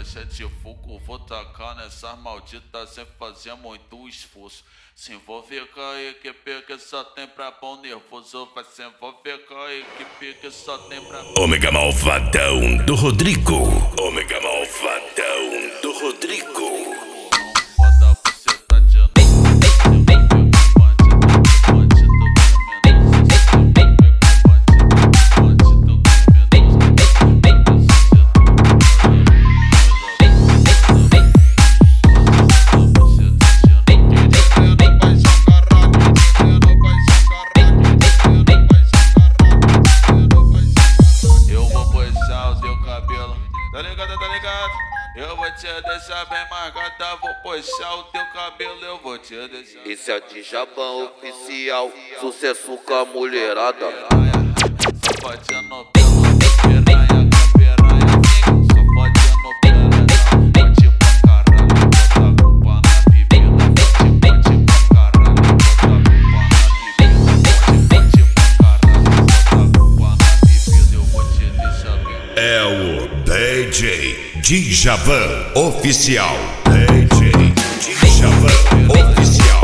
cheio de fogo. Vou tacar nessas malditas sem fazer muito esforço. Se envolver com a equipe que só tem pra bom nervoso. Vai se envolver com a equipe que só tem pra bom. Ômega Malvadão do Rodrigo. Ômega Malvadão do Rodrigo. Eu vou te deixar bem marcada, vou puxar o teu cabelo, eu vou te deixar. Esse é o Djabão oficial, sucesso com a mulherada. Só pode no pelo, piranha, piranha. Só pode no pelo, pode pra caralho. Bota a culpa na bebida, pode pra caralho. Bota a culpa na bebida, pode pra caralho. Bota a culpa na bebida, eu vou te deixar bem. É o DJ Djabão oficial. DJ Djabão oficial.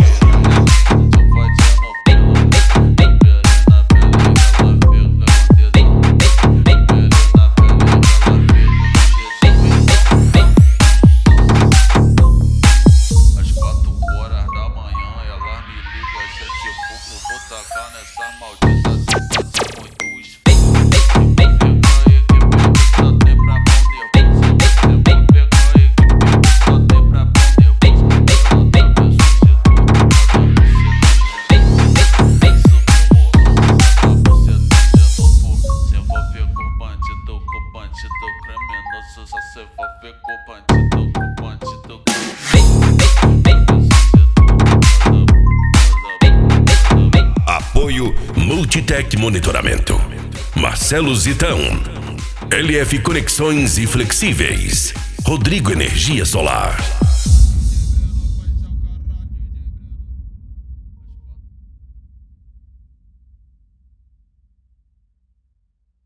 Às 4 horas da manhã ela me liga, cheio de fogo. Vou tacar nessa maldita sem fazer muito esforço. Só se for ver com bandido, Apoio Multitec Monitoramento. Marcelo Zitão. LF Conexões e Flexíveis. Rodrigo Energia Solar.